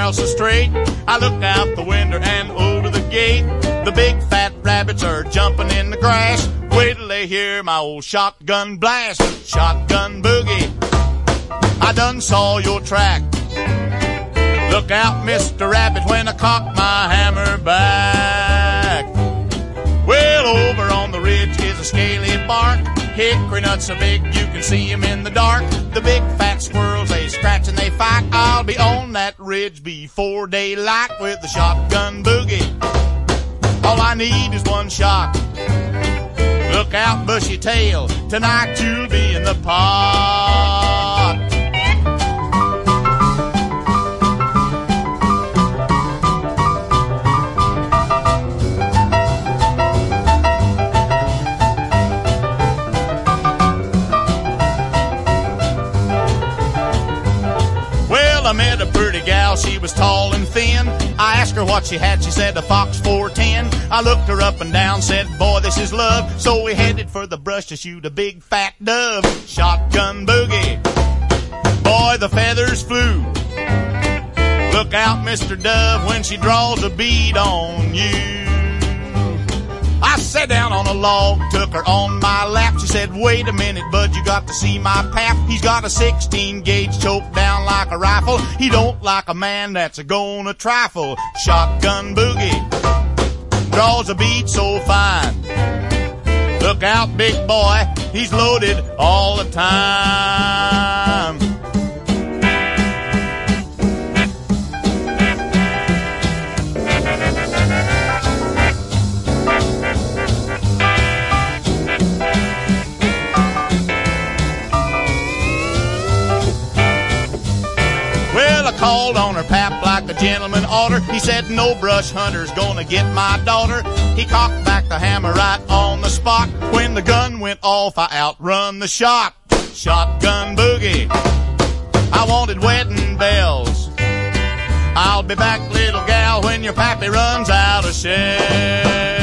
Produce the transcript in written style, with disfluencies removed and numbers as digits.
house is straight. I look out the window and over the gate. The big fat rabbits are jumping in the grass. Wait till they hear my old shotgun blast. Shotgun boogie, I done saw your track. Look out, Mr. Rabbit, when I cock my hammer back. Well, over on the ridge is a scaly bark. Hickory nuts so big you can see 'em in the dark. The big fat squirrels, they scratch and they fight. I'll be on that ridge before daylight with the shotgun boogie. All I need is one shot. Look out, bushy tail, tonight you'll be in the pot. I met a pretty gal, she was tall and thin. I asked her what she had, she said a Fox 410. I looked her up and down, said, boy, this is love. So we headed for the brush to shoot a big fat dove. Shotgun boogie, boy, the feathers flew. Look out, Mr. Dove, when she draws a bead on you. I sat down on a log, took her on my lap. She said, wait a minute, bud, you got to see my pap. He's got a 16 gauge choked down like a rifle. He don't like a man that's a-gonna trifle. Shotgun boogie, draws a bead so fine. Look out, big boy, he's loaded all the time. Called on her pap like a gentleman oughter. He said, no brush hunter's gonna get my daughter. He cocked back the hammer right on the spot. When the gun went off, I outrun the shot. Shotgun boogie, I wanted wedding bells. I'll be back, little gal, when your pappy runs out of shells.